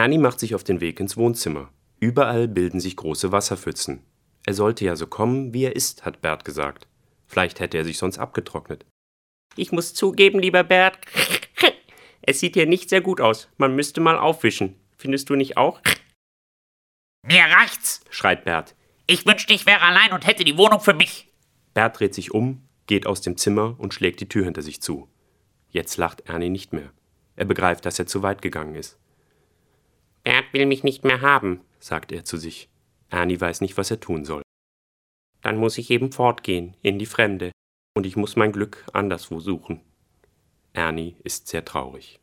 Ernie macht sich auf den Weg ins Wohnzimmer. Überall bilden sich große Wasserpfützen. Er sollte ja so kommen, wie er ist, hat Bert gesagt. Vielleicht hätte er sich sonst abgetrocknet. Ich muss zugeben, lieber Bert, es sieht hier nicht sehr gut aus. Man müsste mal aufwischen. Findest du nicht auch? Mir reicht's, Schreit Bert. Ich wünschte, ich wäre allein und hätte die Wohnung für mich. Bert dreht sich um, geht aus dem Zimmer und schlägt die Tür hinter sich zu. Jetzt lacht Ernie nicht mehr. Er begreift, dass er zu weit gegangen ist. Bert will mich nicht mehr haben, sagt er zu sich. Ernie weiß nicht, was er tun soll. Dann muss ich eben fortgehen, in die Fremde. Und ich muss mein Glück anderswo suchen. Ernie ist sehr traurig.